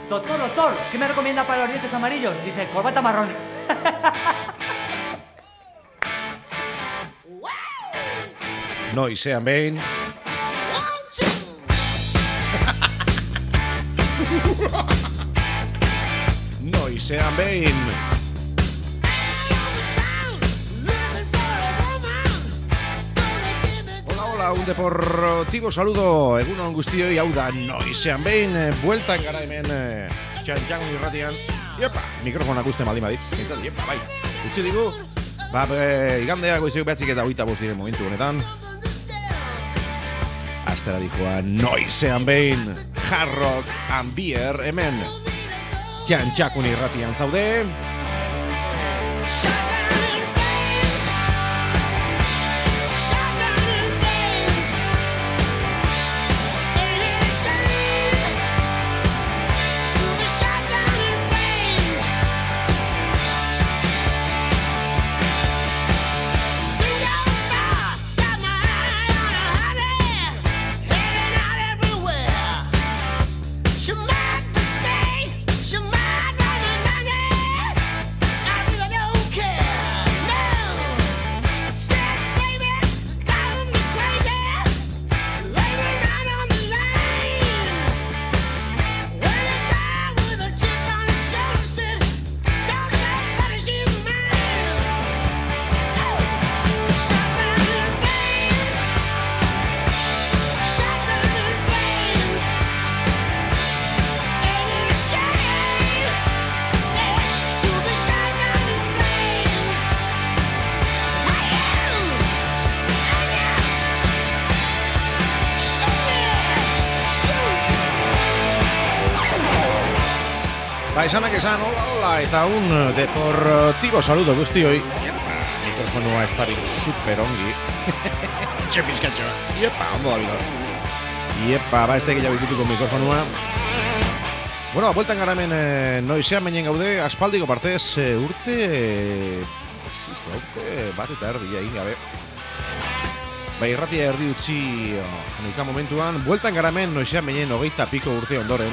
Doctor, ¿qué me recomienda para los dientes amarillos? Dice, corbata marrón. Noizean behin. Noizean behin. Hola, un deportivo saludo. Egun on guztioi, hau da noizean behin. Bueltan gara hemen txantxangun irratian. Iepa, mikrofonak uste maldin badit. Iepa, bai. Utsi digu. Igandea goizeko behatzik eta 25 diren momentu honetan. Astera dijoa noizean behin. Hard Rock and Beer hemen txantxakun irratian zaude. Esanak esan, hola, eta un deportivo saludo guztioi. Mikrofonua ez dabil super ongi. Txepizkatxo. Iepa, ondo da bilo. Iepa, ba, ez da egitea bitutuko mikrofonua. Bueno, bueltan gara hemen noizean meinen gaude, aspaldiko partez urte bat eta erdi egin gabe. Ba, irratia erdi utzi nuka momentuan. Bueltan gara hemen noizean meinen 20 piko urte ondoren.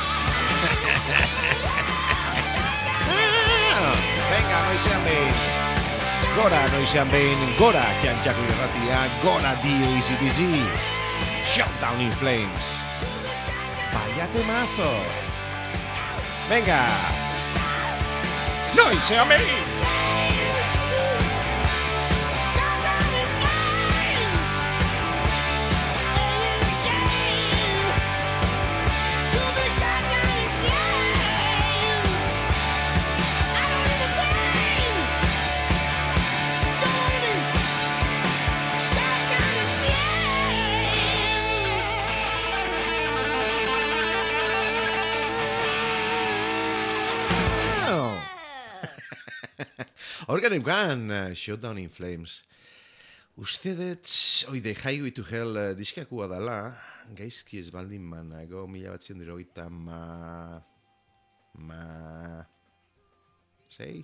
Venga, noizean behin. Gora noizean behin. Gora txantxako irratia. Gora DACDC. Shutdown in Flames. Vaya temazo. Venga. Noizean behin. Horgan eukan, Shutdown in Flames. Uste dut, oide, Highway to Hell diskakua dela, gaizki ez baldin manago, 1980 sei?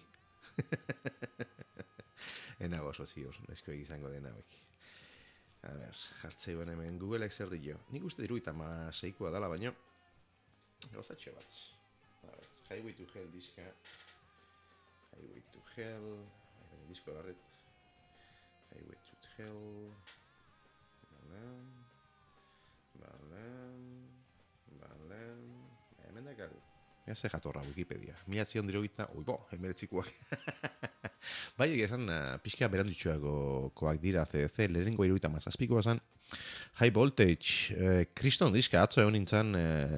Enago sozioz, nesko egizango dena bek. A ber, jartzei ben hemen, Googleek zer dio. Nik uste diruita seikoa dela, baino. Gauzatxe bat. Highway to Hell diska. Highway to Hell. Disko garret. Highway to Hell. Balen. Hemen dakagu. Ea ze jatorra Wikipedia. Miatzion dirogita. Oibo, emeretzikoak. Bai, esan pixka berandutxoagokoak dira CDC. Lehenengo 77 bazan. High Voltage. Kriston diska atzo egon nintzen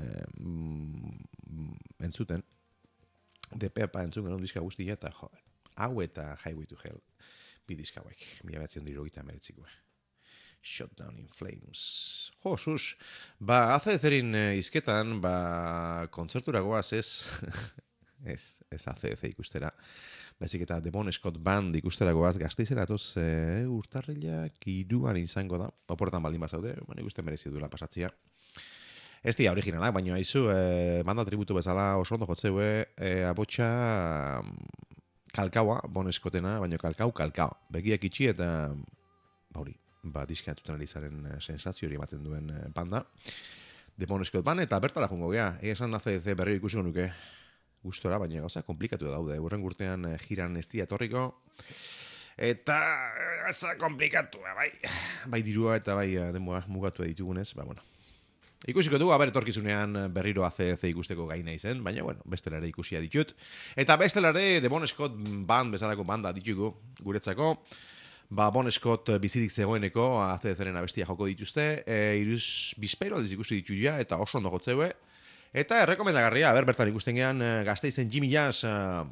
entzuten. DP-pa entzun genuen diska guztia eta joder. Hau eta Highway to Hell. Bi diska hauek. 1989. Shutdown in Flames. Jo, sus. Ba, ACDC-erin izketan, ba, kontzerturagoaz ez. ez ACDC ikustera. Baizik eta The Bon Scott Band ikusteragoaz Gasteizera atoz urtarrilak 3 izango da. Oportan baldin bazaude, nik uste merezi duela pasatzia. Ez dira originalak, baina haizu, banda tributu bezala oso ondo jotzeue, abotxa kalkaua, Bon Scottena, baina kalkau. Begiak itxi eta, hori, diska entzuten ari zaren sensazio hori ematen duen banda. The Bon Scott Band, eta bertara jungo gea. Esan ACDC berri ikusiko nuke gustora, baina gauza komplikatu daude. Urren urtean jiran ez dia etorriko. Eta gauza komplikatua, bai. Bai dirua eta bai denboa mugatu ditugunez, bueno. Ikusiko dugu, etorkizunean berriro ACDC ikusteko gai naizen, baina, bueno, bestelare ikusia ditut. Eta bestelare The Bon Scott Band bezalako banda ditugu guretzako. Bon Scott bizirik zegoeneko ACDC-ren abestia joko dituzte, bizpairo aldiz ikusi dituia, eta oso ondo jotzeue. Eta errekomendagarria, bertan ikusten gean Gasteizen Jimmy Jazz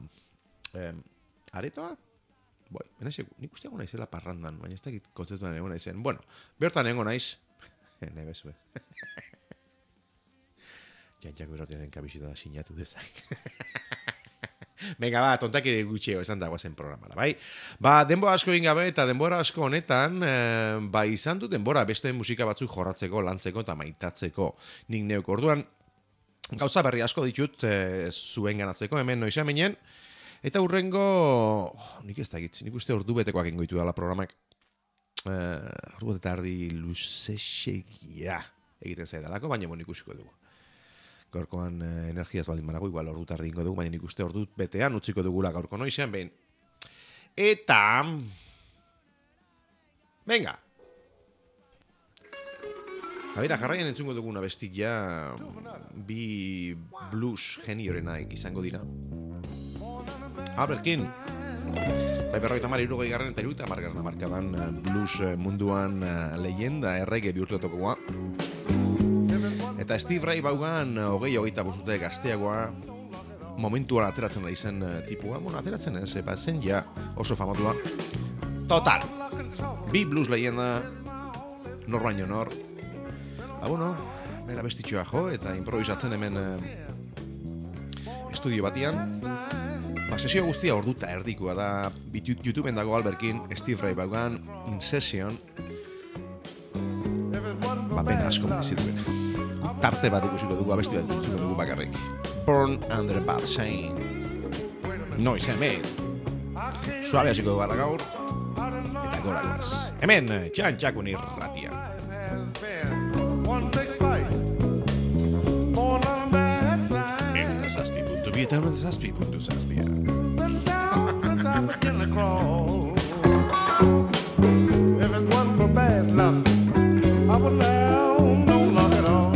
aretoa? Boi, nik uste egon naizela parrandan, baina ez dakit kontzertuan egon naizen. Bueno, bertan egon naiz. Nebezue. Jantxako erotiaren kabizita sinatu dezak. Venga, tontakire gutxeo esan dagoazen programala, bai? Denbora asko egin gabe eta denbora asko honetan, izan du denbora beste musika batzuk jorratzeko, lantzeko eta maitatzeko. Nik neuk orduan, gauza berri asko ditut zuen ganatzeko, hemen noiz aminen. Eta hurrengo, nik ez dakit, nik uste ordu betekoak ingoitu dela programak. Ordu eta ardi luzexegia egiten zaidalako, baina nik ikusiko dugu. Gaurkoan energiaz baldin banago, igual ordu tardi ingo dugu, baina nik uste ordu betean utziko dugula gaurko noizean, behin. Eta... Venga! Habera, jarraian entzungo duguna bestia bi blues geniorenak izango dira. Alberkin! Berroita mar, irugoi garren eta iruita margarren amarkadan blues munduan leyenda errege bihurtutakoa. Eta Steve Ray Vaughan, hogeita bostute gazteagoa, momentuan ateratzen ari zen tipua. Bueno, ateratzen ez, zen ja oso famatua. Total! Bi blues leyenda, nor baino nor. Bera bestitxoa jo, eta improvisatzen hemen estudio batian. Sesio guztia orduta erdikoa da, YouTubeen dago Alberkin, Steve Ray Vaughan, In Session. Pena asko merezituen. Tarte bat ikusiko dugu, abesti bat ikusiko dugu bakarrik. Born Under a Bad Sign. Noiz hemen. Suabe hasiko dugu gaur. Eta gora goaz. Hemen, Jantxakun irratia. Eta zazpi.bi eta zazpi.zazpia. If it wasn't for bad luck, I would now no luck at all.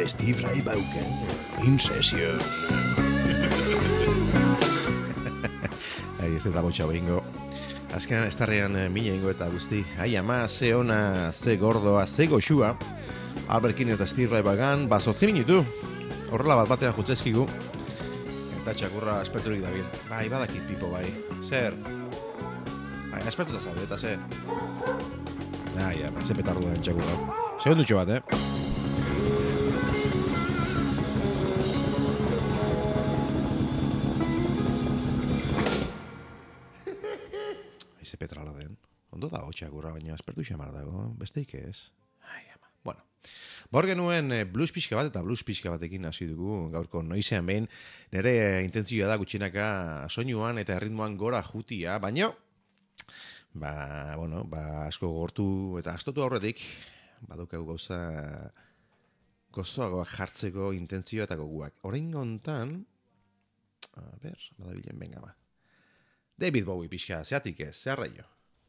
Steve Ray Vaughan, in session. Ez da botxa behingo. Azkenan estarrean mina ingo eta guzti. Ai ama, ze ona, ze gordoa, ze goxua. Albert King eta Steve Ray Vaughan, zortzi minutu. Horrela bat batean jutzezkigu. Eta txakurra esperturik da bien. Bai, badakit pipo, bai. Zer? Bai, espertuta zaude, eta ze? Ai ama, ze petardu da txakurra. Segundutxo bat, Ze petrala den. Ondo da txakurra, baina espertu xamar dago. Besteik ez. Ai ama. Bueno. Bor genuen blues pixka bat eta blues pixka batekin hasi dugu gaurko noizean behin. Nere intentzioa da gutxinaka soinuan eta erritmoan gora jutia, baina asko gortu eta astotu aurretik badaukagu gauza gozoagoak jartzeko intentzioa eta goguak. Orain gontan badabilen, venga ba. David Bowie pixka, zeatik ez, zeharraio.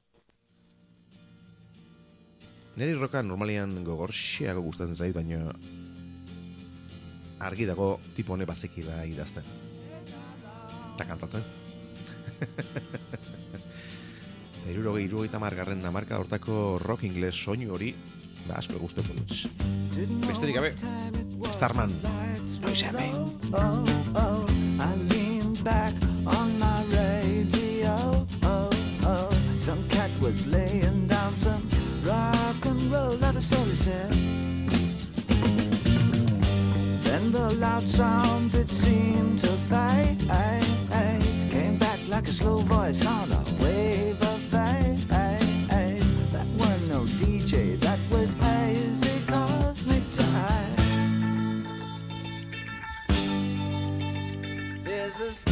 Neri roka normalian gogorxeago gustatzen zait, baina argi dago tipo hone bazeki da idazten. Eta kantatzen. 70 margarren hamarka hortako rock ingles soinu hori, asko gustoko dut. Besterik gabe, Starman, noizean behin. I leaned back on my radio. Some cat was laying down some rock and roll, that is all he said. Then the loud sound it seemed to fade, came back like a slow voice on a wave of fate. That weren't no DJ, that was hazy cosmic jive. There's a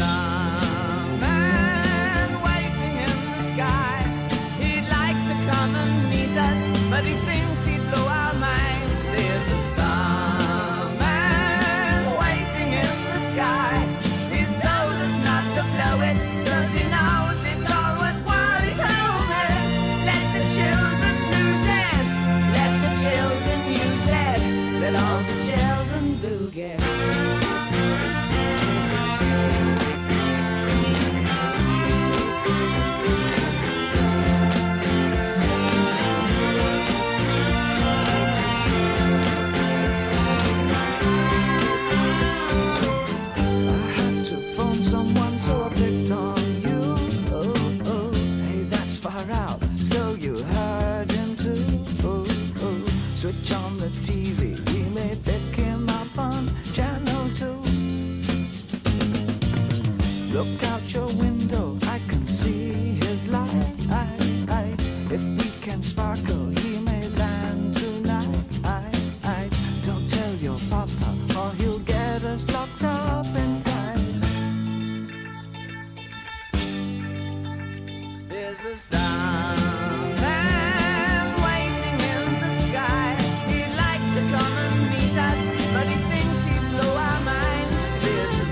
starman waiting in the sky. He'd like to come and meet us, but he thinks he'd blow our minds. There's a starman waiting in the sky. He's told us not to blow it, 'cause he knows it's all worthwhile. He told me, let the children lose it, let the children use it, let all the children boogie. Switch on the TV, we may pick him up on channel 2. Look out your window, I can see his light. If we can sparkle, he may land tonight. Don't tell your papa, or he'll get us locked up in fight. There's a starman waiting in the sky. He'd like to come and meet us, but he thinks he'd blow our minds. There's a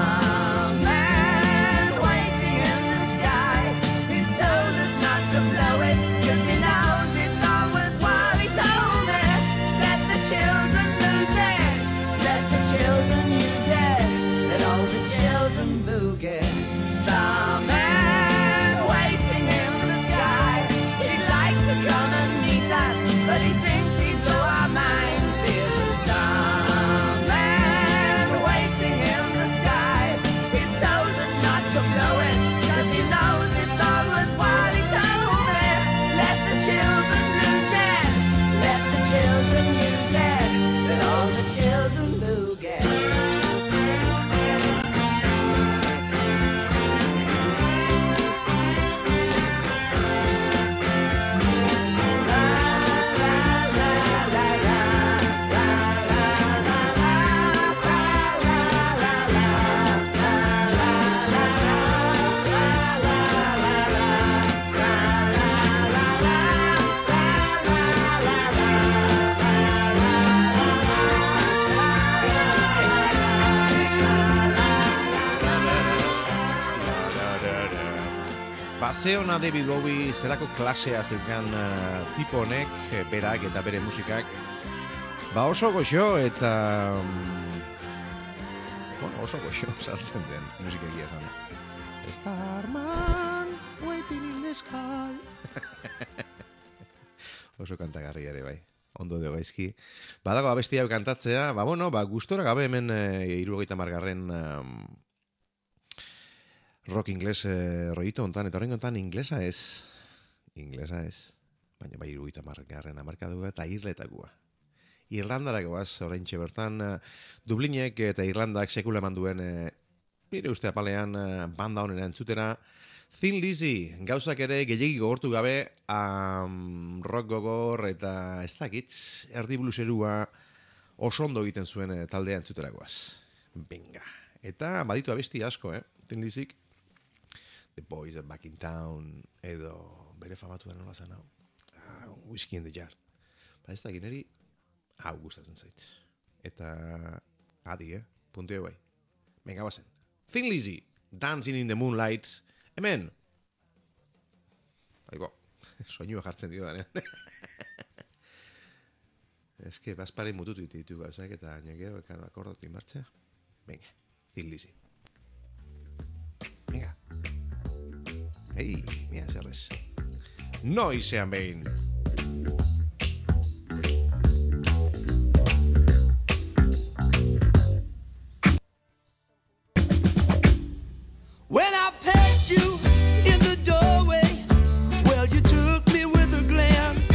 starman waiting in the sky. He's told us not to blow it, 'cause he knows it's all worthwhile. He told me, let the children lose it, let the children use it, let all the children boogie. Starman waiting in the sky. He'd like to come and meet us, but he thinks he'd blow our minds. There's a starman waiting in the sky. He's told us not to blow it, 'cause he knows it's all worthwhile. He told me, let the children lose it, let the children use it, let all the children boogie. Ze ona David Bowie zelako klasea zeukan tipo honek, berak eta bere musikak. Ba oso goxo eta... bueno, oso goxo sartzen den musikegia esan. Starman, waiting in the sky. Oso kantagarri ere bai. Ondo dugu gaizki. Badago abesti hau kantatzea, gustora gabe hemen 70garren rock ingles rollito hontan, eta horrengo hontan inglesa ez. Baina bai 70garren hamarkadua eta irletakoa. Irlandarakoaz, oraintxe bertan, Dublinek eta Irlandak sekula eman duen, nire uste apalean, banda honera entzutera, Thin Lizzy, gauzak ere gehiegi gogortu gabe, rock gogor eta ez dakit, erdi blueserua oso ondo egiten zuen taldea entzuterakoaz. Venga. Eta baditu abesti asko, Thin Lizzyk. The Boys Are Back in Town, edo bere famatu da nola zen hau. Whiskey in the Jar. Ba ez dakit neri, hau gustatzen zait. Eta adi, puntu bai. Venga, bazen. Thin Lizzy, Dancing in the Moonlight. Hemen. Aibo, soinua jartzen dio danean. Eske, bazpare mututu ditu gauzak eta gero akordatu inbartzea. Venga, Thin Lizzy. Venga. Hei, mira zerrez. Noizean behin. When I passed you in the doorway, well, you took me with a glance.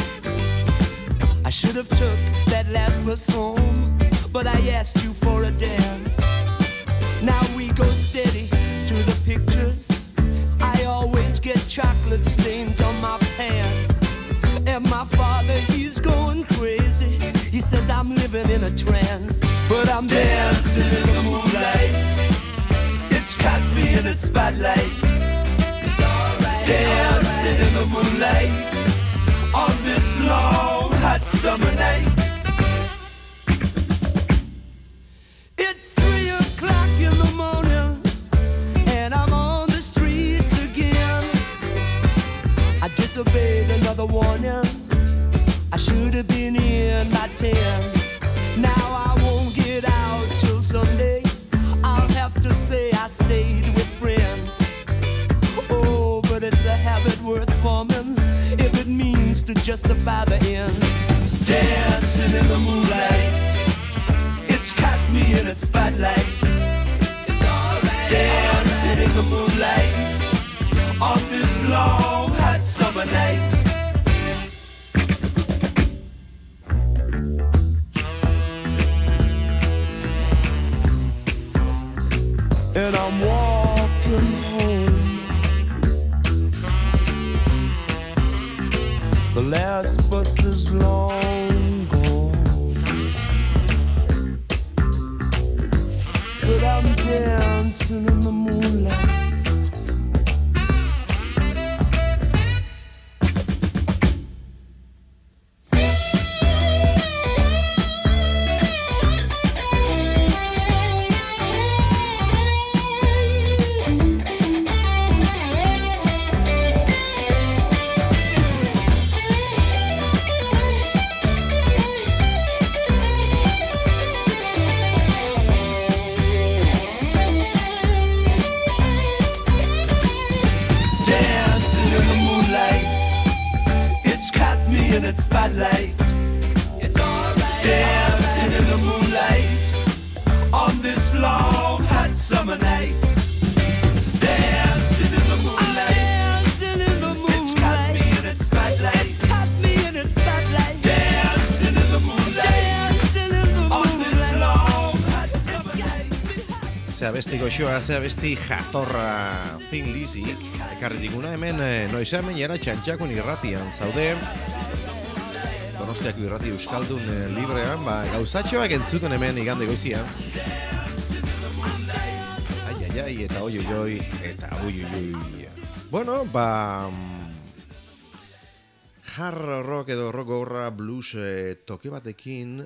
I should have took that last bus home, but I asked you for a dance. Now we go steady to the pictures. I always get chocolate stains on my pants. And my father, he's going crazy. He says I'm living in a trance, but I'm dancing in the moonlight. It's caught me in its spotlight. It's alright. Dancing in the moonlight on this long hot summer night. It's 3 o'clock in the morning and I'm on the streets again. I disobeyed another warning. I should have been in by 10. Now I won't get out till Sunday. I'll have to say I stayed with friends. Oh, but it's a habit worth forming if it means to justify the end. Dancing in the moonlight, it's caught me in its spotlight. It's alright. Dancing in the moonlight on this long hot summer night. And I'm walking home. The last bus is long gone, but I'm dancing in the moonlight. In its spotlight, it's alright. Dancing in the moonlight on this long hot summer night. Dancing in the moonlight, it's caught me in its spotlight. It's caught me in its spotlight. Dancing in the moonlight on this long hot summer night. Zea besti goxoa, zea besti jatorra Thin Lizzy. Ekarri diguna hemen noizean meinera txantxakun irratian zaude. Donostiako irrati euskaldun librean, gauzatxoak entzuten hemen igande goizian. Ai, eta oi, eta oi. Bueno, hard rock edo rock gorra blues toke batekin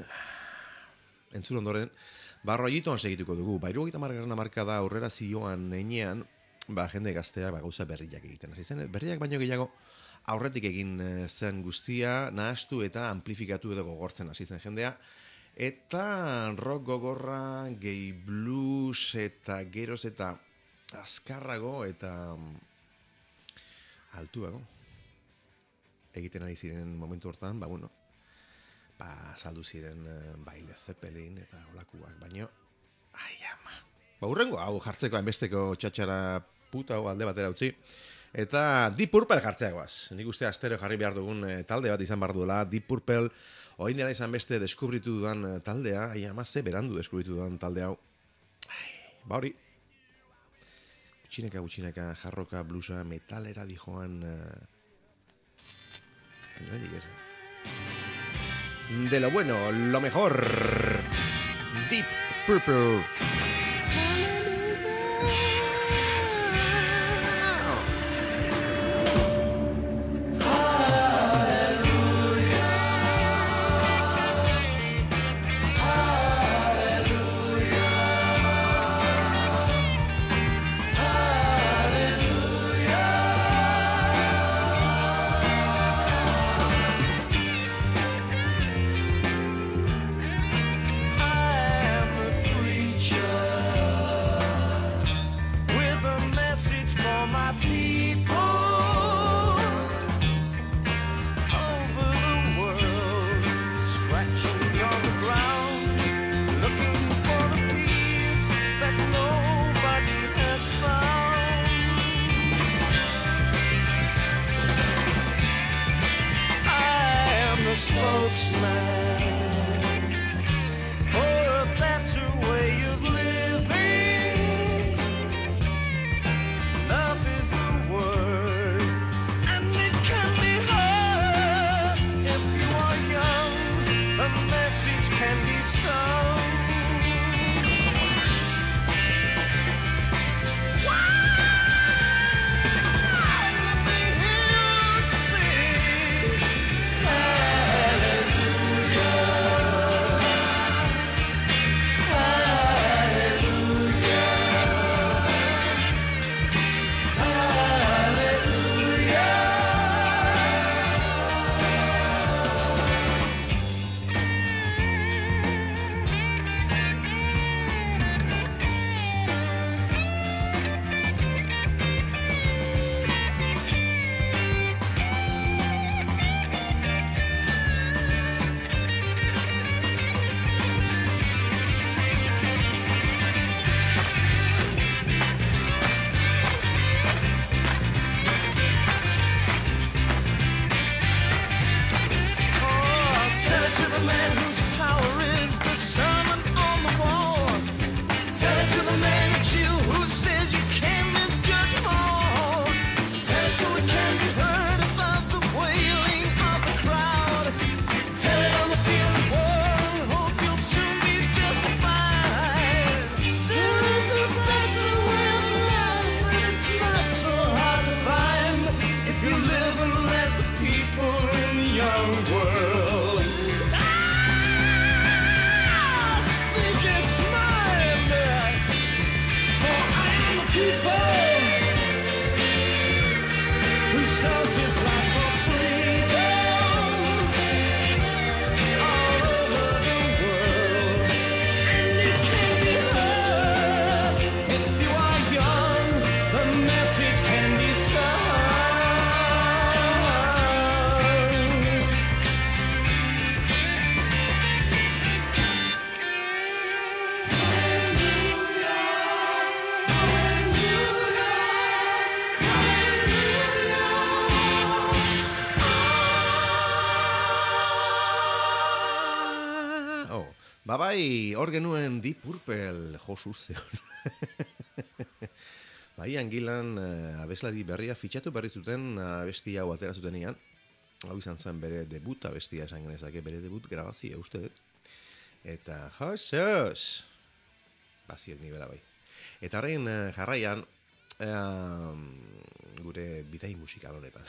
entzun ondoren, rollitoan segituko dugu. 70garren hamarkada aurrera zioan heinean, jende gaztea gauza berriak egiten hasi zen. Berriak baino gehiago aurretik egin zen guztia, nahastu eta amplifikatu edo gogortzen hasi zen jendea. Eta rock gogorra, gay blues eta geroz eta azkarrago eta altuago egiten ari ziren momentu hortan, saldu ziren baile Zeppelin eta olakuak, baino ai ama. Urrengo hau jartzeko hainbesteko txatxara puta hau alde batera utzi. Eta Deep Purple jartzeagoaz. Nik uste astero jarri behar dugun talde bat izan behar duela. Deep Purple, orain dela izan beste deskubritu dudan taldea, ai ama ze berandu deskubritu dudan talde hau. Hori. Gutxineka, jarroka, bluesa, metalera dijoan... De lo bueno, lo mejor. Deep Purple. Bai, hor genuen Deep Purple, Josu zeon. Bai, Angilan abeslari berria fitxatu berri zuten abesti hau atera zutenean. Hau izan zen bere debut abestia esan genezake, bere debut grabazia uste dut. Eta josos! Baziok nibela bai. Eta horrein jarraian gure bitai musikal honetan.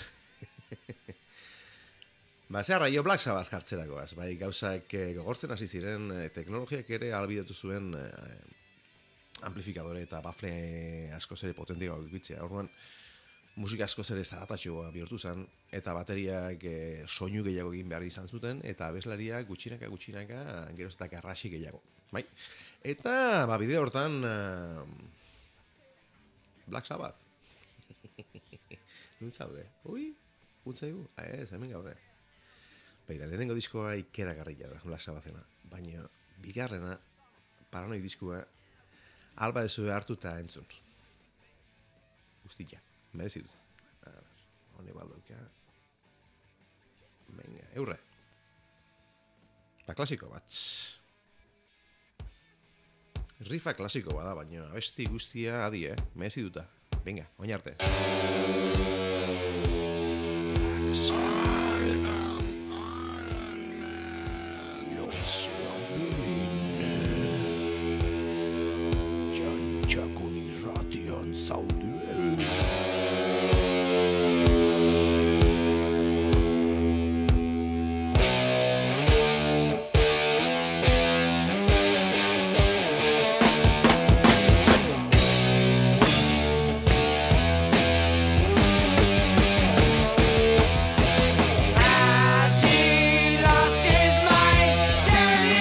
Zeharra, jo Black Sabbath jartzerakoaz, bai, gauzak gogortzen hasi ziren, teknologiak ere ahalbidetu zuen amplifikadore eta bafle askoz ere potenteagoak edukitzea. Orduan, musika askoz ere zaratatxoa bihurtu zen, eta bateriak soinu gehiago egin behar izan zuten, eta abeslariak gutxinaka, geroz eta garrasi gehiago. Bai? Eta, bideo hortan, Black Sabbath. Nun zaude? Ui, untzaigu? Ez, hemen gaude. Beira, lehenengo diskoa ikeragarria da, Black Sabbathena. Baina, bigarrena, Paranoid diskoa, alba ezue hartu eta entzun. Guztia, merezi dut. Honde baldoka. Venga, eurre. Eta klasiko bat. Rifa klasiko bada, baina abesti guztia adi, merezi duta. Venga, oin arte. Txantxakun irratian zaude. As he lost his mind, telling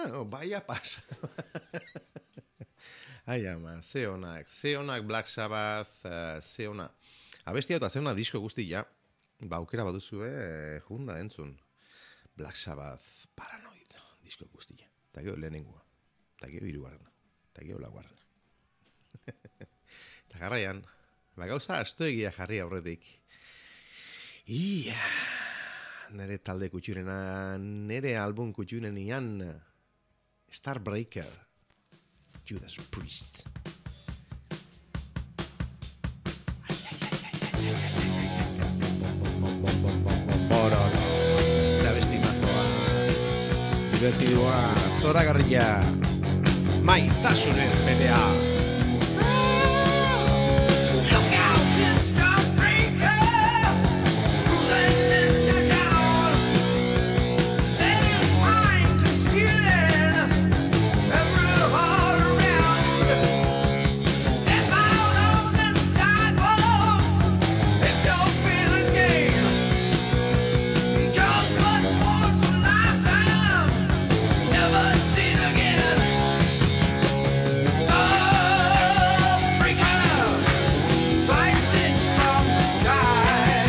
Baia pasa. Ai ama, ze onak Black Sabbath, ze ona. Abestia eta ze ona disko guztia, aukera baduzue, junda entzun. Black Sabbath, Paranoid, disko guztia. Eta gero lehenengoa, eta gero hirugarrena, eta gero laugarrena. Eta garraian, gauza astoegia jarri aurretik. Ia, nere talde kutxunena, nere album kutxunenian, Starbreaker, Judas Priest. Zabestimakoa, divertidua, zoragarria, maitasunez betea. Look out, this Starbreaker, cruising into town. Set his mind to stealing every heart around. Step out on the sidewalks if you're feeling game. He comes but once a lifetime, never seen again. Starbreaker, flies in from the sky.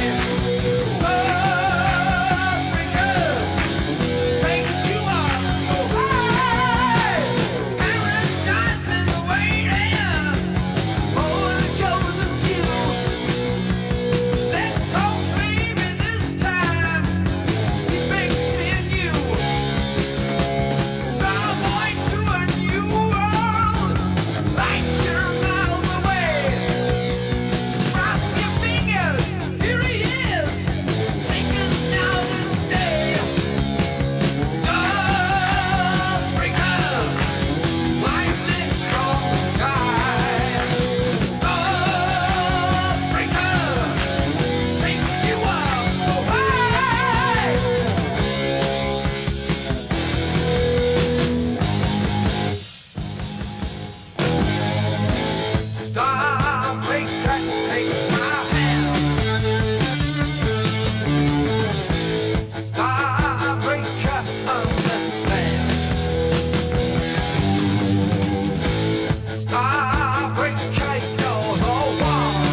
Starbreaker, takes you up so high. Paradise is waiting for the chosen few. Let's hope, baby, this time he makes me and you. Starboy to a new world, light year miles away. Cross your fingers, here he is. Take us now this day. Starbreaker, flies in from the sky. Starbreaker, takes you up so high. Starbreaker, take my hand. Starbreaker, understand. Starbreaker, you're the one.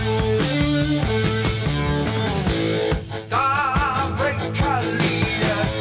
Starbreaker, lead us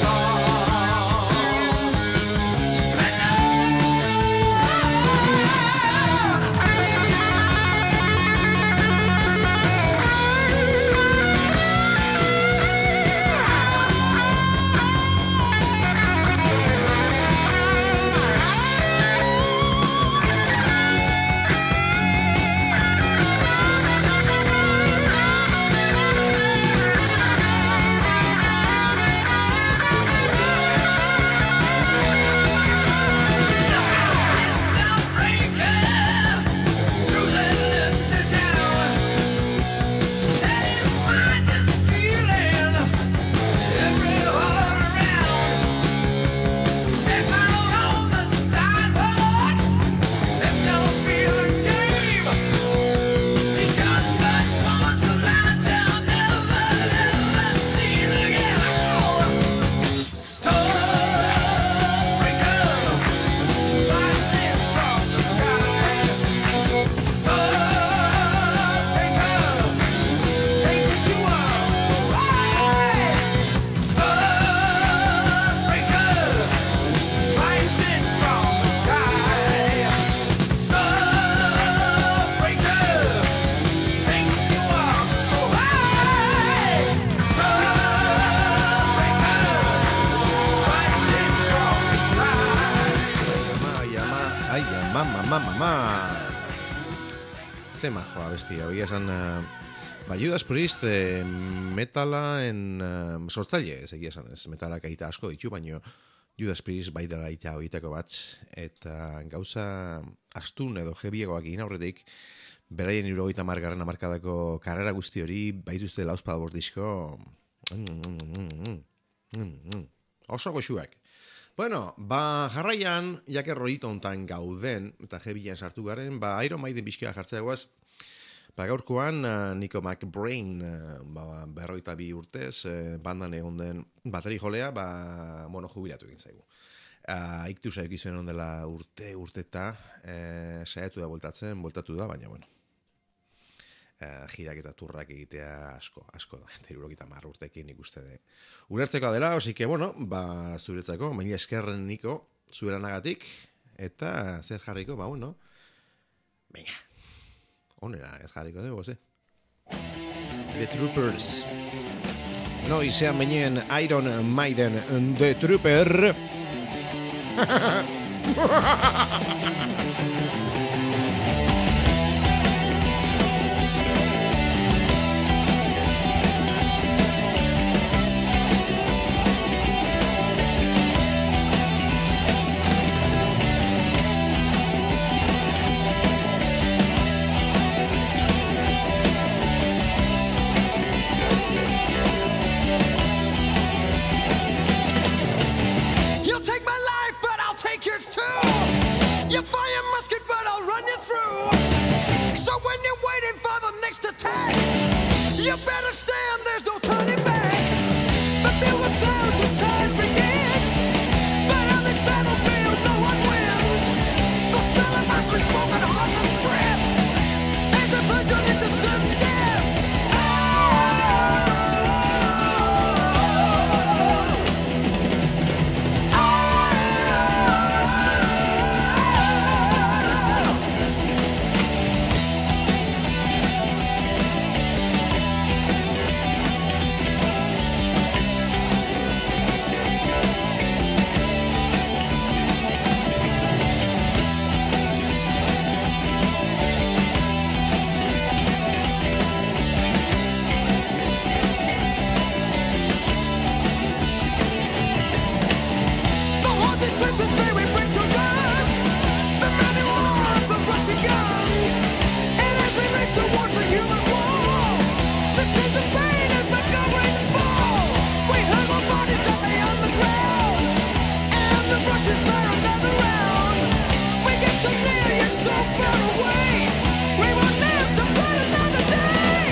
Mama. Ze majoa bestia, hori esan... Judas Priest metala sortzaile, ez egia esan ez, metalak aita asko ditu, baina Judas Priest bai dela aita horietako bat, eta gauza astun edo jebiegoak egin aurretik, beraien 70. hamarkadako karrera guzti hori, baituzte lauzpad bost disko, oso goxuak. Bueno, jarraian, jake rollito hontan gauden, eta jebilean sartu garen, Iron Maiden bizkia jartzea guaz, gaurkoan Nico McBrain, 42 urtez, bandan egon den bateri jolea, jubilatu egin zaigu. Iktu saik izuen ondela urteta, saiatu da voltatu da, baina, bueno, jirak eta turrak egitea asko da, eta 70 urtekin ikuste de. Ulertzeko dela, osik, bueno, zuretzako, mila eskerren niko, zueranagatik, eta zer jarriko, bueno, venga, onera ez jarriko dugu, ze? The Troopers. No, izan benien Iron Maiden, The Trooper. You'll take my life, but I'll take yours too. You fire musket, but I'll run you through. So when you're waiting for the next attack, you better stand, there's no turning back. The bugle sounds, the charge begins. But on this battlefield, no one wins. The smell of iron smoke and horse's breath as a virgin into sudden death. The horses swift and very quick to run. The men who are the Russian guns. And as we race towards the human wall, the screams of pain as my comrades fall. We hurl bodies that lay on the ground, and the Russians fire another round. We get so near yet so far away. We will live to fight another day.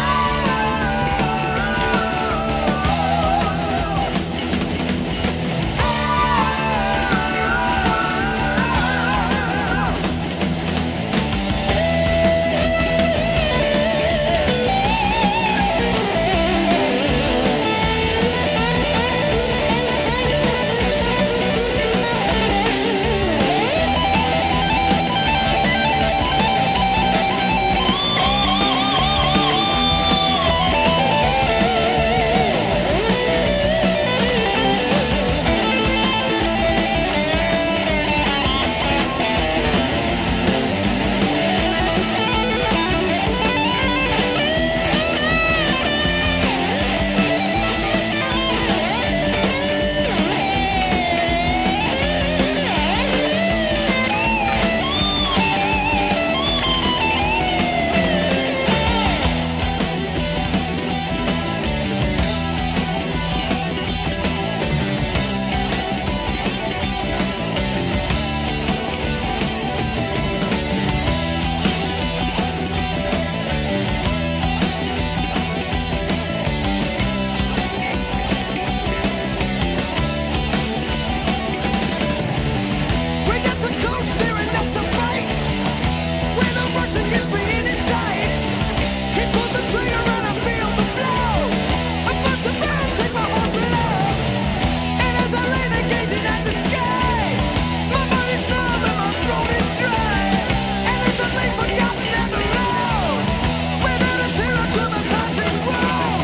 We got the coast near enough to fight. Where the Russian gets me in his sights. He pulled the trigger and I feel the blow. I burst the bounds, take my horse below. And as I lay there gazing at the sky, my body's numb and my throat is dry. And as I lay forgotten at the road, without a terror to the mountain road.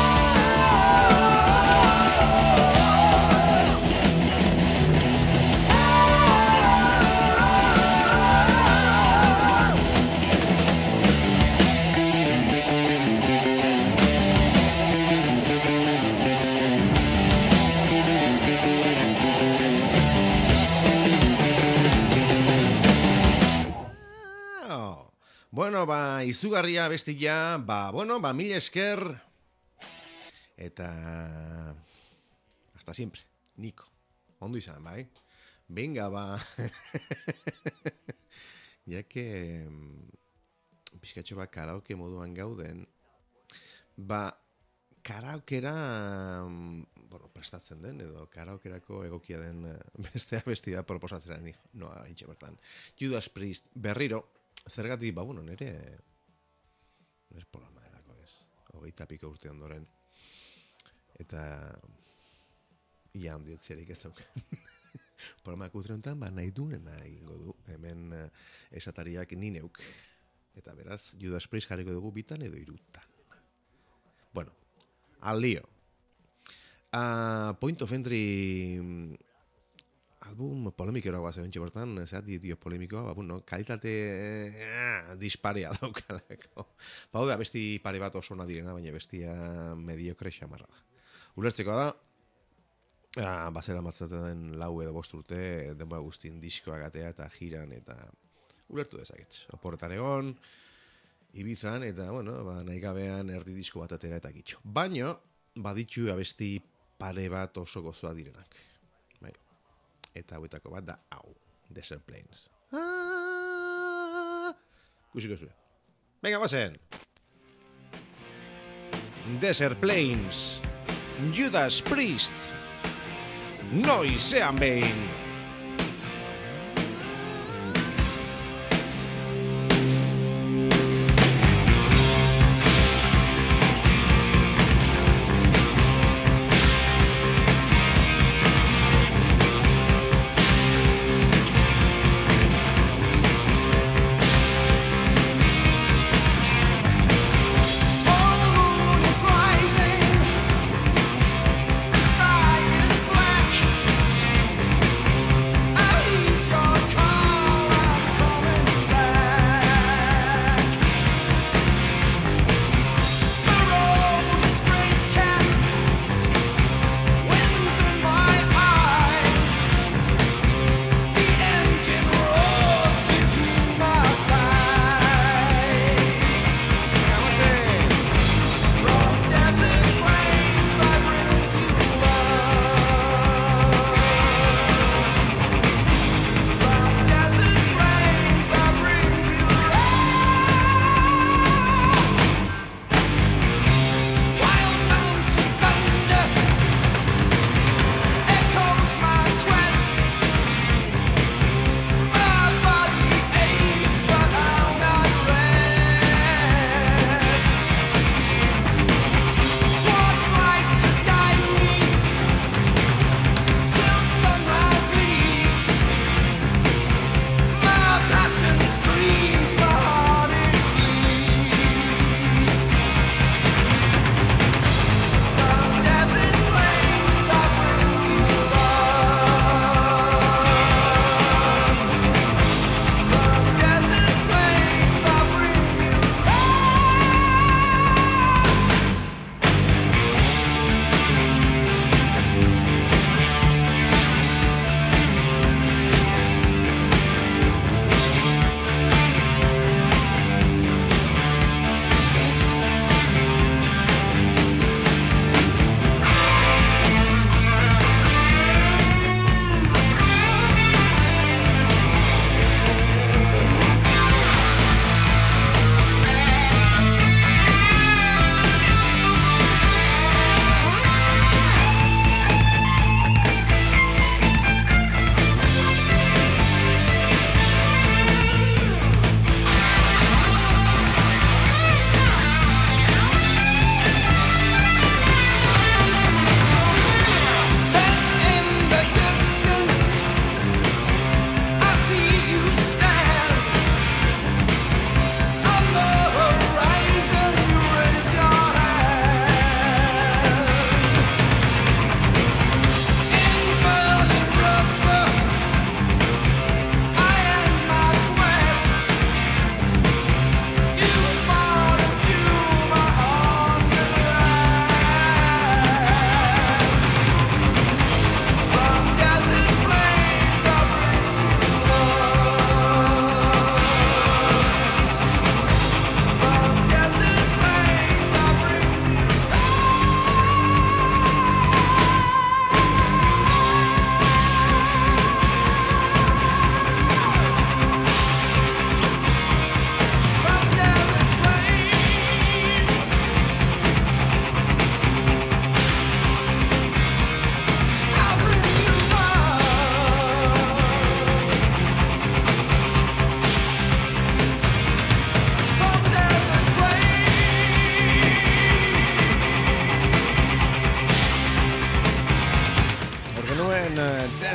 Bueno, izugarria bestia, mila esker, eta hasta siempre, Niko, ondo izan, bai? Venga, ja que pizkatxo karaoke moduan gauden, karaokera prestatzen den, edo karaokerako egokia den beste abestia proposatzera noa haintxe bertan. Judas Priest berriro, zergatik, nire programa edako ez, 20 urte ondoren, eta ia handietzerik ez dauken. Programa kutre honetan, nahi duena egingo du, hemen esatariak ni neuk. Eta beraz, Judas Priest jarriko dugu bitan edo irutan. Bueno, al lío. Point of Entry album polemikera guaz egon txebortan, zeat dio polemikoa, kalitate disparea daukalako. Da, besti pare bat oso ona direna, baina bestia mediokre xamarra da. Ulertzeko da, bazera matzaten 4 edo 5 urte, denbora guztien diskoak atea eta jiran eta ulertu dezaket. Oporretan egon, Ibizan, eta, nahi gabean erdi disko bat atera eta gitxo. Baina, baditxu abesti pare bat oso gozoa direnak. Bai. Eta hauetako bat da, Desert Plains. Kusiko zuen. Venga, bazen! Desert Plains, Judas Priest, noizean behin! The sky is black.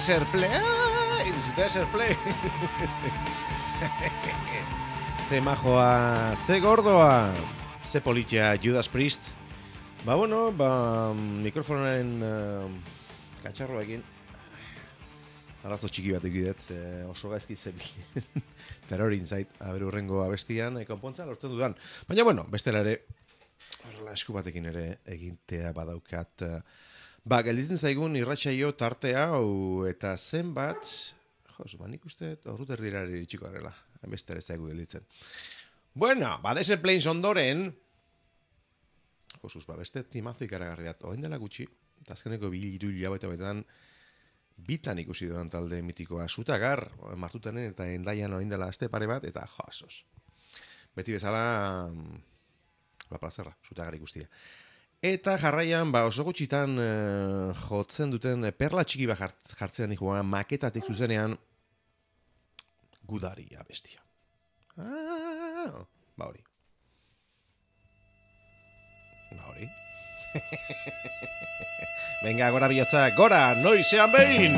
Desert Plains, Desert Plains. Ze majoa, ze gordoa, ze politia Judas Priest. Bueno, mikrofonaren katxarroekin arazo txiki bat egidet, oso gaizki zebil. Terrorin zait, aber urrengo abestian konpontza lortzen dudan. Baina, bueno, bestela ere, horrela esku batekin ere egintea badaukat. Gelditzen zaigun irratsaio tarte hau eta zenbat, nik uste ordu erdirari itxiko arrela, beste ere zaigu gelditzen. Bueno, Desert Plains ondoren, beste timazo ikaragarri bat, oen dela gutxi, eta azkeneko 2-3 hilabete betan, bitan ikusi dudan talde mitikoa Sutagar, Martutanen eta Endaian oin dela aste pare bat, eta joasos. Beti bezala, plazerra, Sutagar ikustia. Eta jarraian, oso gutxitan jotzen duten perla txiki bat jartzean nikoa, maketatik zuzenean, Gudari abestia. Hori. Venga, gora bihotza, gora, noizean behin!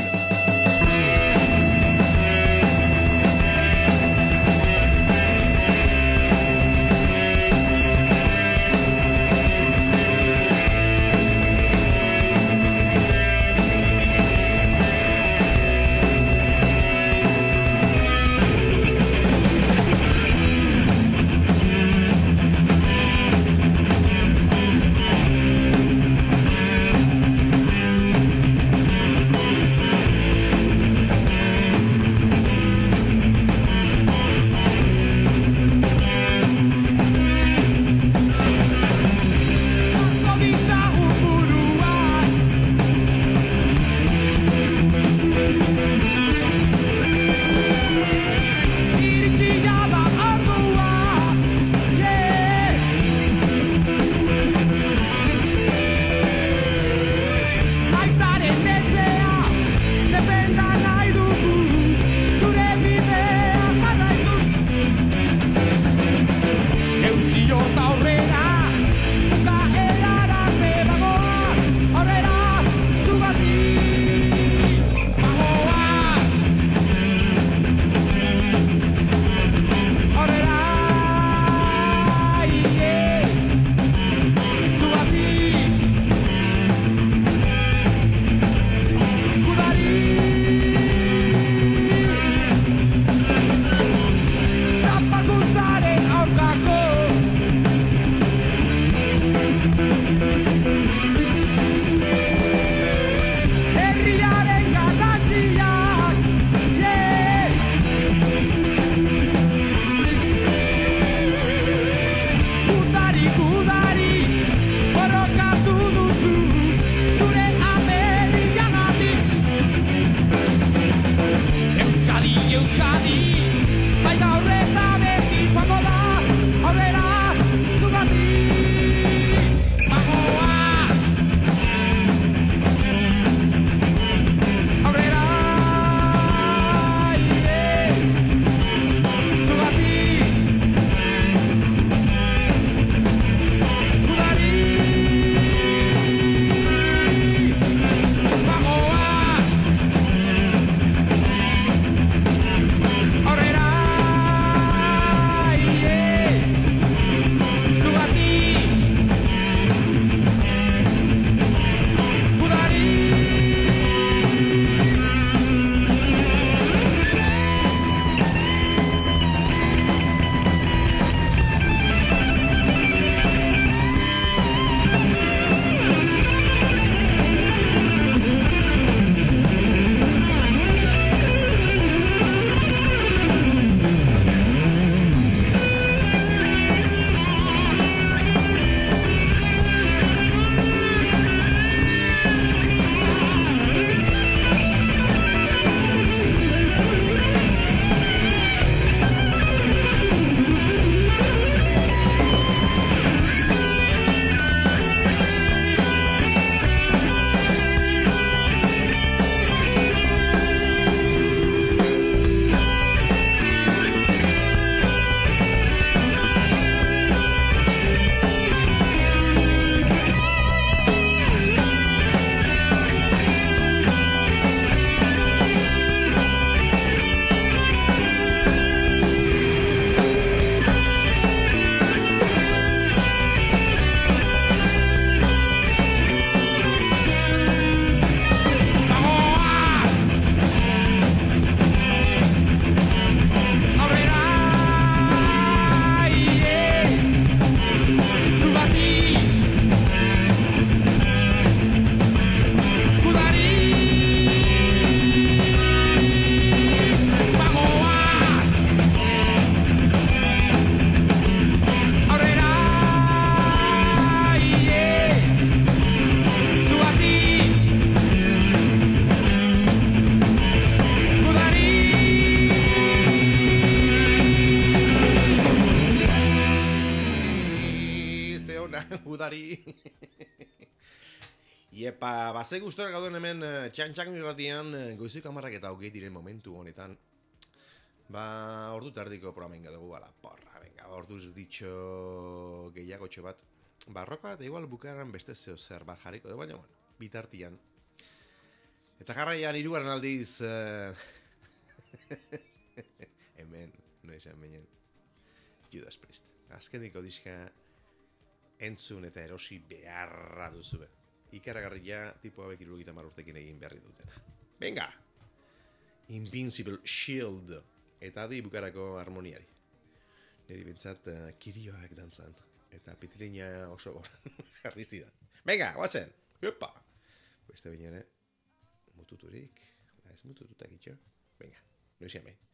Ahora odari. Iepa, bazei gustora gauden hemen txantxak mirratian goizeko 10 eta 20 diren momentu honetan. Ordu tardiko programen dugu, porra, venga, orduz ditxo gehiagotxo bat. Barroka eta igual bukaran beste zeo zer bat jarriko dugu, baina, bueno, bitartian. Eta jarraian hirugarren aldiz... hemen, noizean behinen, Judas Priest. Azkeniko diska entzun eta erosi beharra duzu be. Ikaragarria tipo hauek 70 urtekin egin berri dutena. Venga! Invincible Shield. Eta adi bukarako harmoniari. Neri bintzat kirioak dantzan. Eta pitilina oso jarri zidan. Venga, guazen! Hupa! Beste bine ere, mututurik. Ez mutututak itxo. Venga, noizian behin.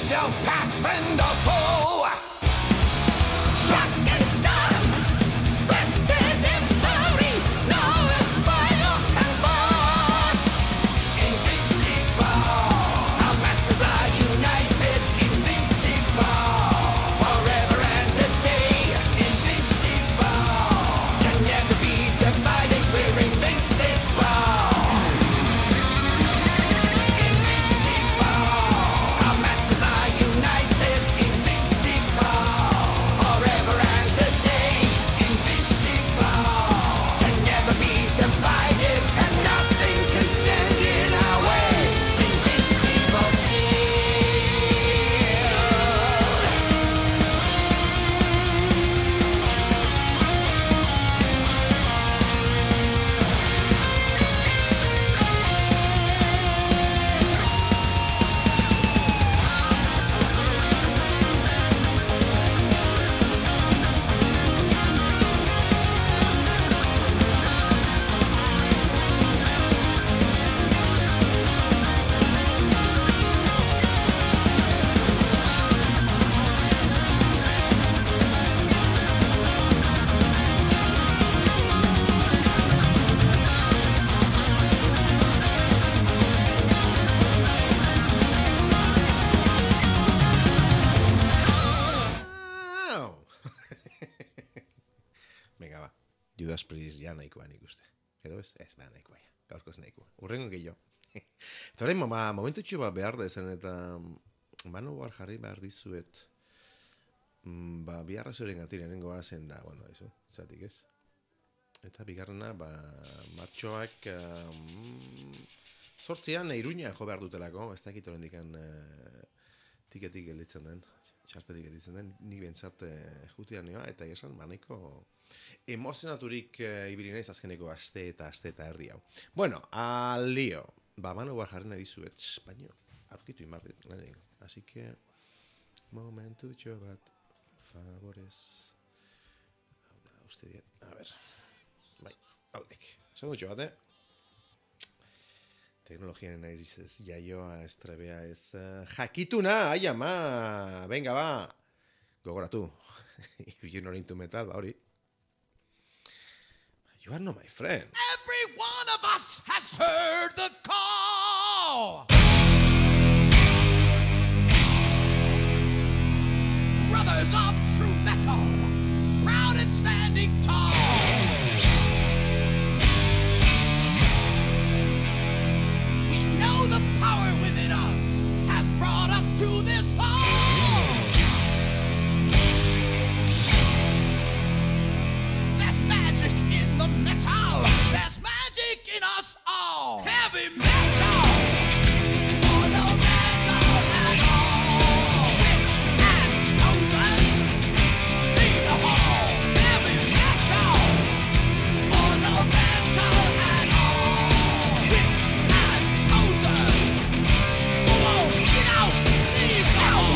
shall pass, friend or foe. Shock and stun, blessed and fury, no final combat. Invincible, our masses are united. Invincible, forever and a day. Invincible, can never be divided. We're invincible. Our masses are united, invincible, forever and a day. Invincible, can never be divided, and nothing can stand in our way. Invincible shield. Au! Venga, ba. Judas Priest ja nahikoa nik uste. Edo ez? Ez, ba, nahikoa ja. Gaurkoz nahikoa. Urrengo gehiago. Eta orain, momentutxo bat behar dezen eta Manowar jarri behar dizuet. Biharra zeuren gati lehenengoa zen da, bueno, eso, zatik ez. Eta bigarrena, martxoak sortzean Iruña jo behar dutelako, ez dakit horrendik tiketik gelditzen den, txartelik gelditzen den, nik bentsat jutian nioa, eta esan, nahiko emozionaturik ibili naiz azkeneko aste eta erdi hau. Bueno, al lío. Manowar jarri nahi dizuet, baino, aurkitu imardit, lehenengo. Así que, momentutxo bat, favorez. Hau dela uste diet, a ver. Bai, haudek. Segundutxo bat, Teknologiaren naiz ez jaioa, estrebea ez jakituna, ai ama, venga ba, gogoratu. If you're not into metal, ba hori. You are not my friend. Every one of us has heard the call. Brothers of true metal, proud and standing tall. We know the power within us has brought us to this song. There's magic in the metal. There's magic in us all. Heavy metal. Oh, no metal at all. Witch and posers lead the hall. Heavy metal. Oh, no metal at all. Witch and posers. Go on, get out, leave the hall.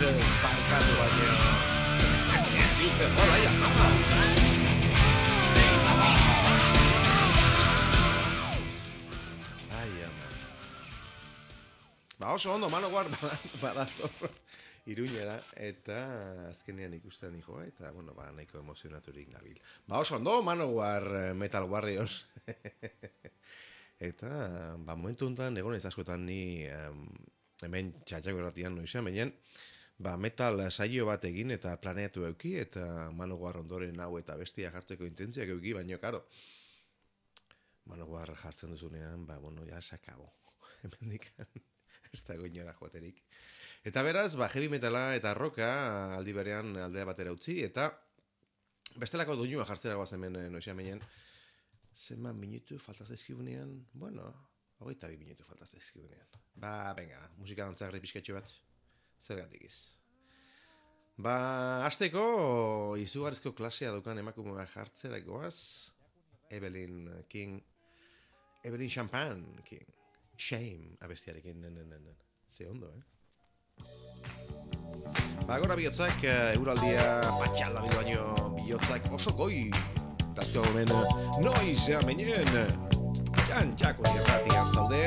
barkatu baino. Dice, hola, ya, Ba oso ondo, Manowar badator Iruñera, eta azkenean ikusten nijo, eta, bueno, ba, nahiko emozionaturik nabil. Ba oso ondo, Manowar Metal Warriors. Eta, ba, momentu honetan, egon ez askotan ni hemen txatxako erratian noizean, baina, ba, metal saio bat egin eta planeatu euki, eta Manowar ondoren hau eta bestia jartzeko intentziak euki, baina, karo, Manowar jartzen duzunean, ba, bueno, ja, sakabo. Hemendik ez dago inora joaterik. Eta beraz, ba, heavy metala eta rocka aldi berean aldea batera utzi, eta bestelako doinua jartzera guaz hemen noizean meinen, zenbat minutu falta zaizkigunean, bueno, 22 minutu falta zaizkigunean. Ba, venga, musika dantzagri pixkatxo bat, zergatik iz. Ba, hasteko izugarrizko klasea daukan emakumea jartzera goaz, Evelyn Champagne King. Shame abestiarekin, ze ondo, Ba, gora bihotzak, euraldia patxalda baino bihotzak oso goi. Tazko gomen, noiz amenen, txantxako irratian zaude.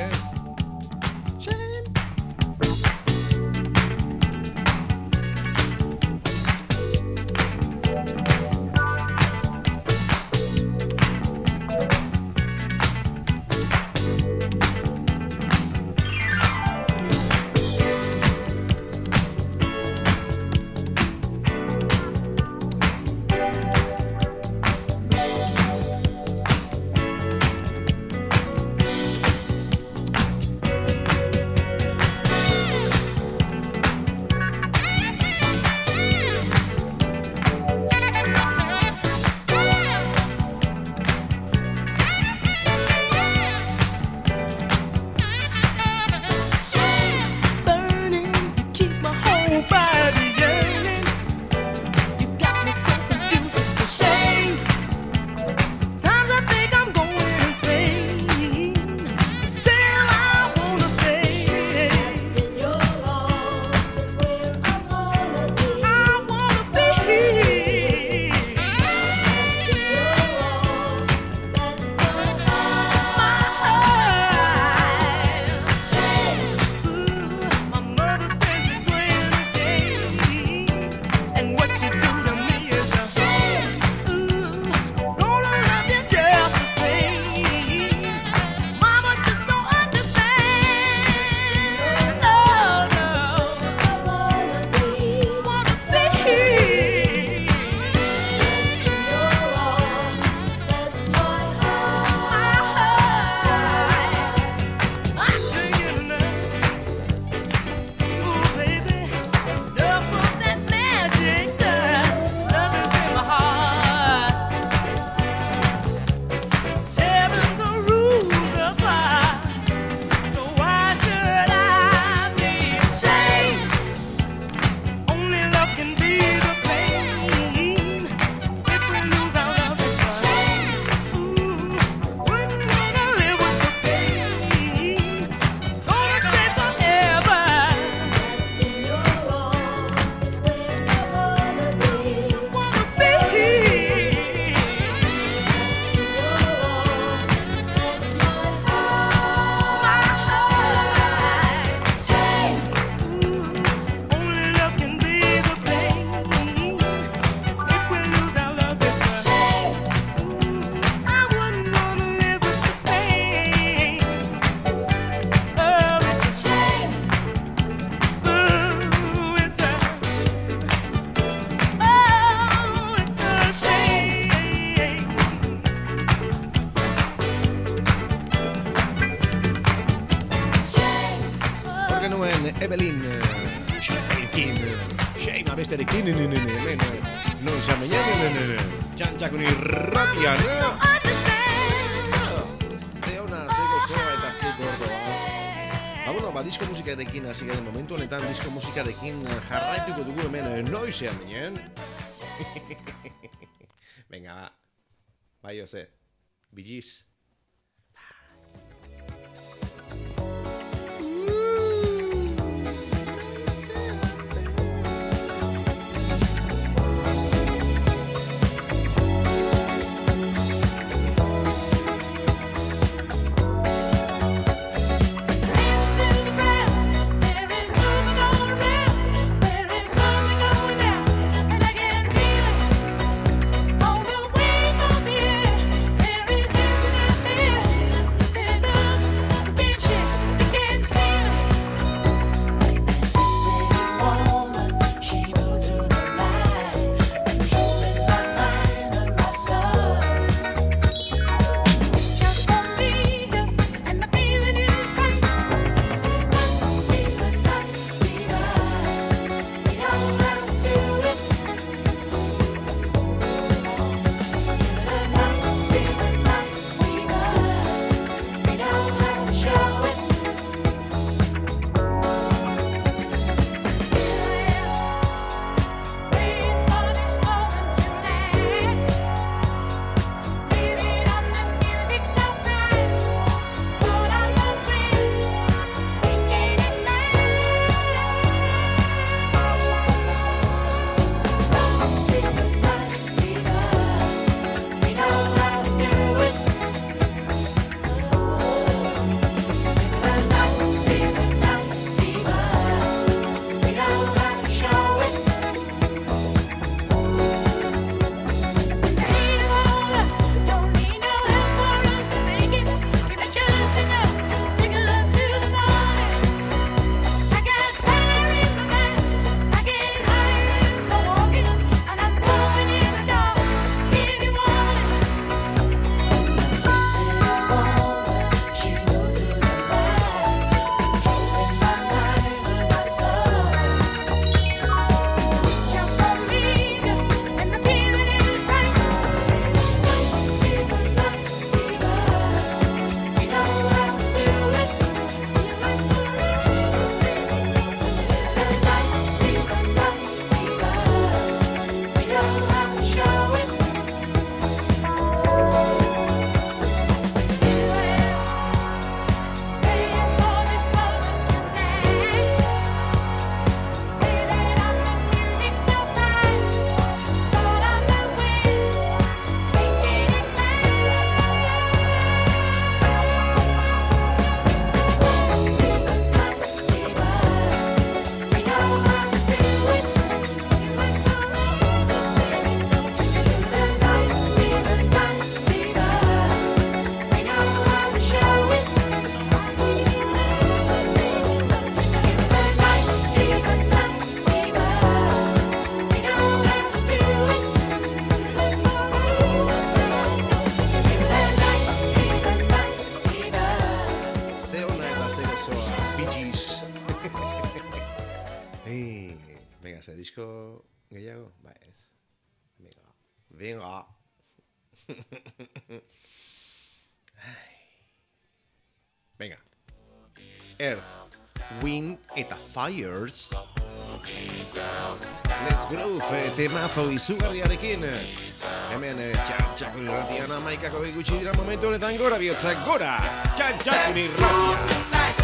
Evelyn Shame abesterekin hemen noiz amenen txantxakun irratian ze ona, ze gozoa eta ze gordoa. Ba, bueno, ba, disko musikarekin hasi garen momentu honetan disko musikarekin jarraituko dugu hemen noizean minen. Venga, ba, bai oze, Bijiz. Venga, ze disko gehiago? Ba, ez. Venga. Venga. Earth, Wind eta Fires. Let's Groove, temazo izugarriarekin. Hemen Txantxakun irratian 11 gutxi dira momentu honetan gora bihotzak gora. Txantxakun irratia.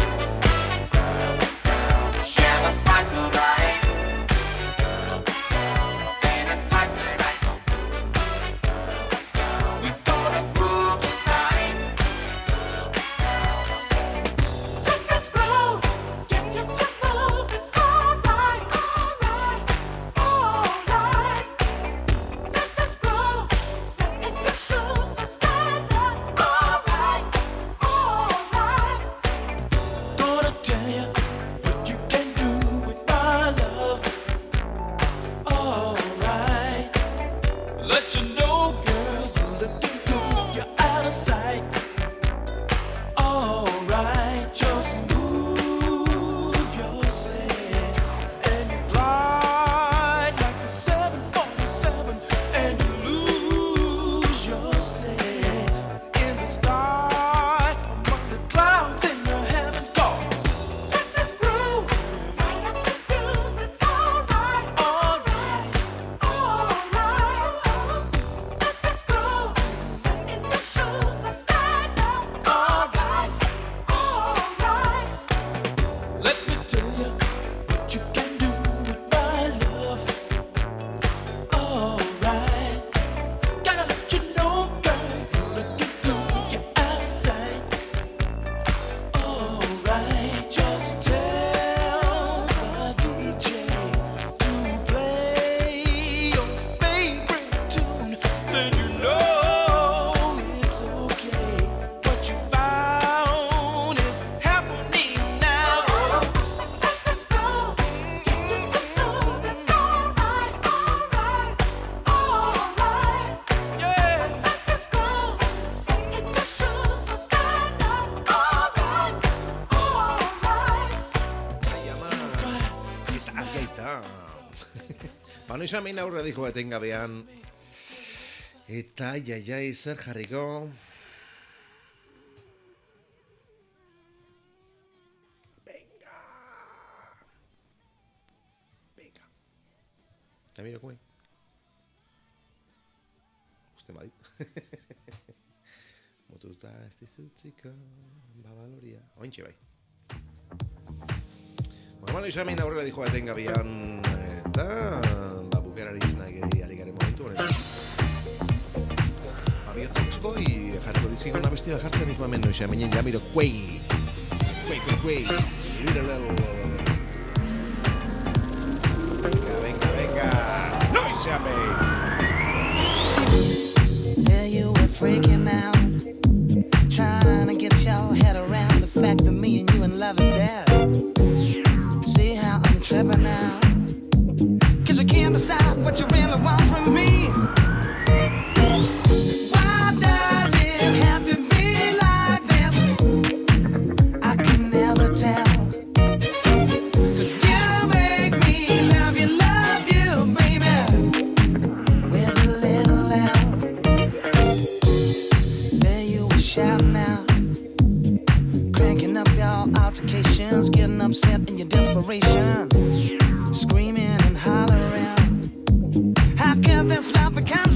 Noiz hamein aurre dijo etengabean. Eta jaiai zer jarriko. Venga. Eta miro kuen. Uste badit. Motuta ez dizutziko babaloria. Ointxe bai. Noiz hamein aurrera dijo etengabean. Eta bukerari izanageri ari garen momentu honetan. Abiotzeko jarriko dizkigun abestia jartzen iko hemen noiz hemen jamiro Quay. Venga. Noiz hemen! There you were freaking out, trying to get your head around the fact that me and you in love is dead. See how I'm tripping now, 'cause you can't decide what you really want from me. Why does it have to be like this? I can never tell. 'Cause you make me love you, baby, with a little L. There you were shouting out, cranking up your altercations, getting upset in your desperation, screaming and hollering. How can this love become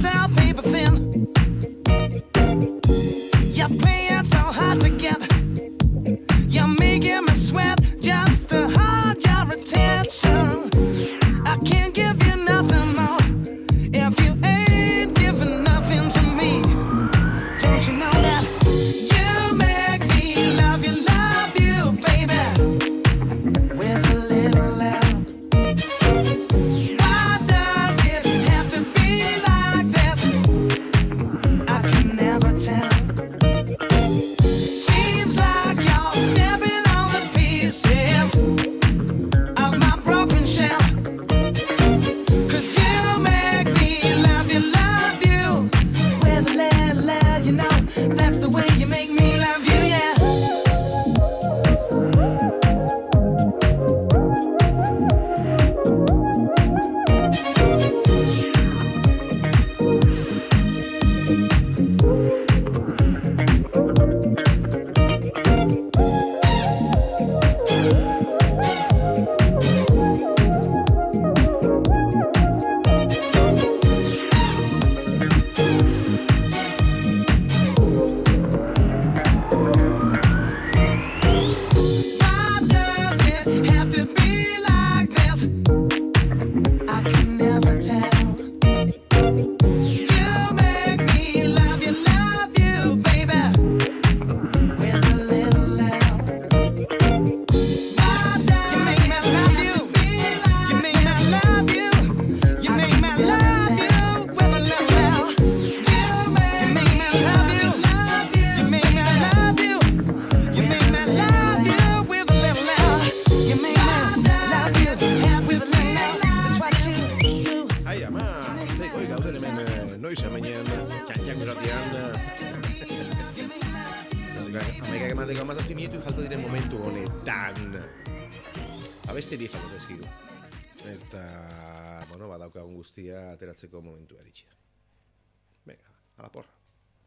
bateko 17 minutu falta diren momentu honetan. Abeste bi falta zaizkigu. Eta, bueno, badaukagun guztia ateratzeko momentu eritxi da. Venga, a la porra.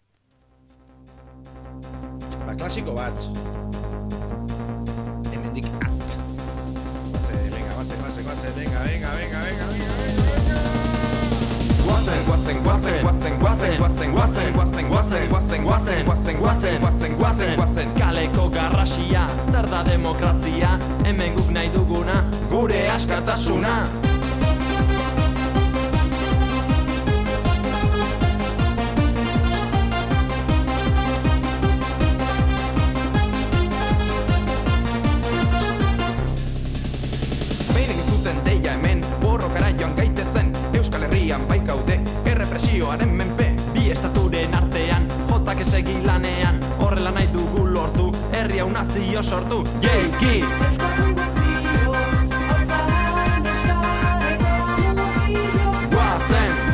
Ba, klasiko bat. Hemendik at. Base, venga. Kaleko garrasia, zer da demokrazia, hemen guk nahi duguna, gure askatasuna. Deia hemen, borrokara joan gaitezen, Euskal Herrian baikaude, errepresioaren menpe, bi estaturen artean, jotak esegi lanean, horrela nahi dugu lortu, herri hau nazio sortu, jeiki! Guazen!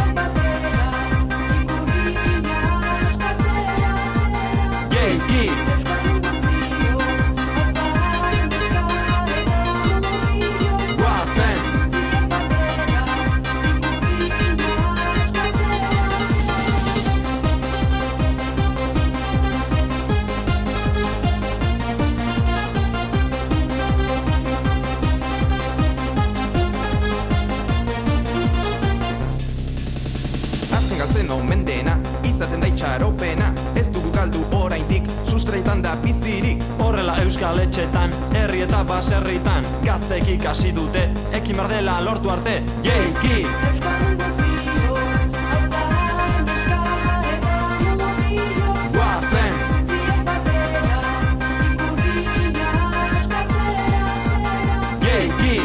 Jeiki! Mendena, izaten da itxaropena, ez dugu galdu oraindik, sustreitan da bizirik. Horrela euskal etxetan, herri eta baserritan, gaztek ikasi dute, ekin bar dela lortu arte, jeiki! Guazen! Jeiki!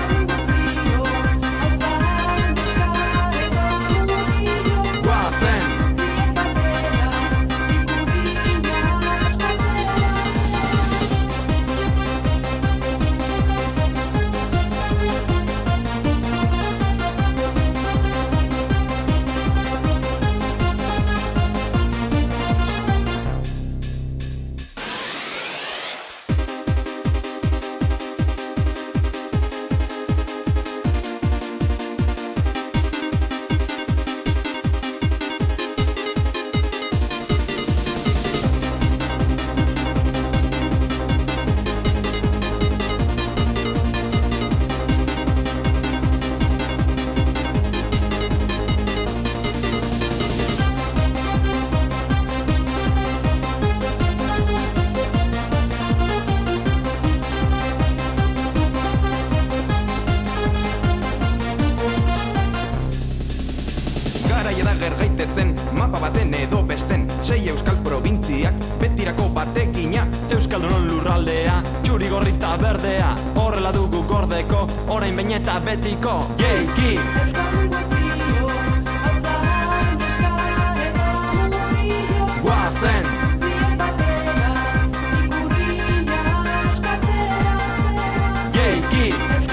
Mapa baten edo besten, 6 euskal probintziak, betirako batekina, euskaldunon lurraldea, txuri gorrita berdea, horrela dugu gordeko, orain behin eta betiko, jeiki! Guazen! Jeiki!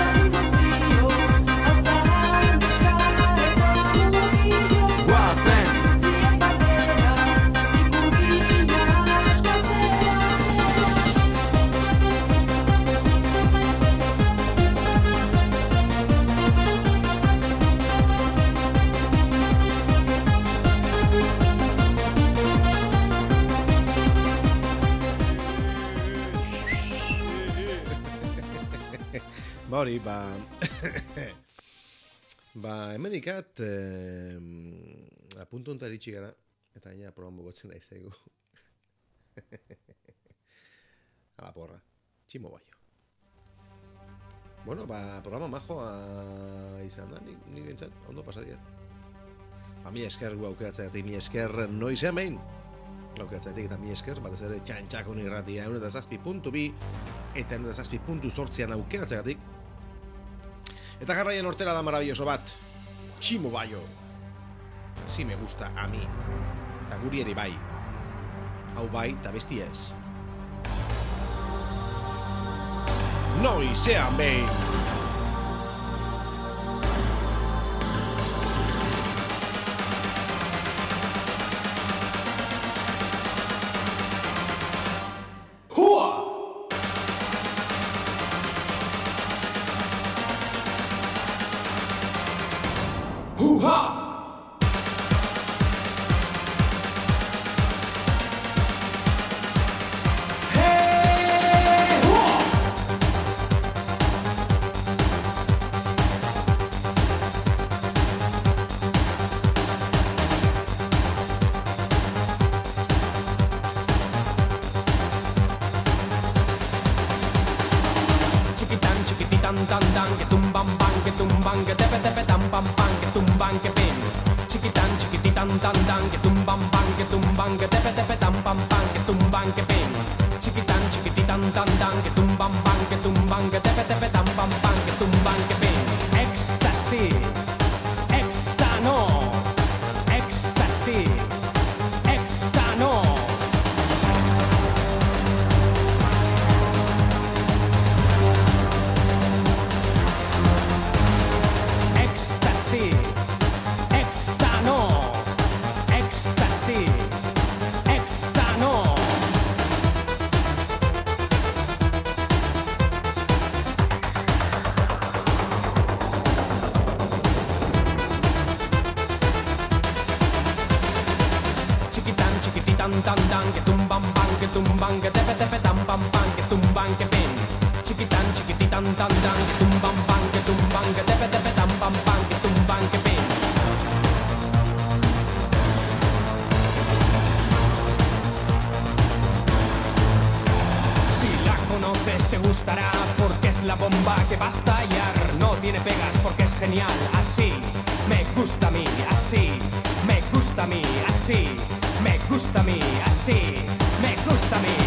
Hori, hemenikat apuntu onta iritsi gara, eta gaina proban bogotzen nahi zaigu. Ala porra, tximo baio. Bueno, programa majoa izan da, nik bintzat, ondo pasadia. Mi esker gu aukeratzeatik, mi esker noizean behin. Aukeratzeatik eta mi esker, batez ere txantxakon irratia, 107.2 eta 107.8 aukeratzeatik. Eta jarraian hortela da maravilloso bat, Tximo Baio. Si me gusta a mi. Eta guri ere bai. Hau bai, eta besti ez. Noizean behin! ¡Hoo-ha! Chiquitán, chiquititán, tan, tan, que tumban, que tepe, tepe, tan, pam, pam, que tumban, que pin. Chiquitán, chiquititán, tan, tan, que tumban, que tepe, tepe, tan, pam, pam, que tumban, que pin. Chiquitán, chiquititán, tan, tan, que tumban, que tepe, tepe, tan, pam, pam, que tumban, que pin. Éxtasis, éxtano, éxtasis, éxtano. Éxtasis, éxtano, éxtasis, éxtano. Chiquitán, chiquititán, tan, tan, que tumban, que tepe, tepe, tan, pam, pam, que tumban, que pin. Chiquitán, chiquititán, tan, tan, que tumban, que tepe, tepe, tan, pam, pam, que tumban, que pin. Si la conoces te gustará porque es la bomba que va a estallar. No tiene pegas porque es genial. Así me gusta a mí, así me gusta a mí, así me gusta a mí, así me gusta a mí.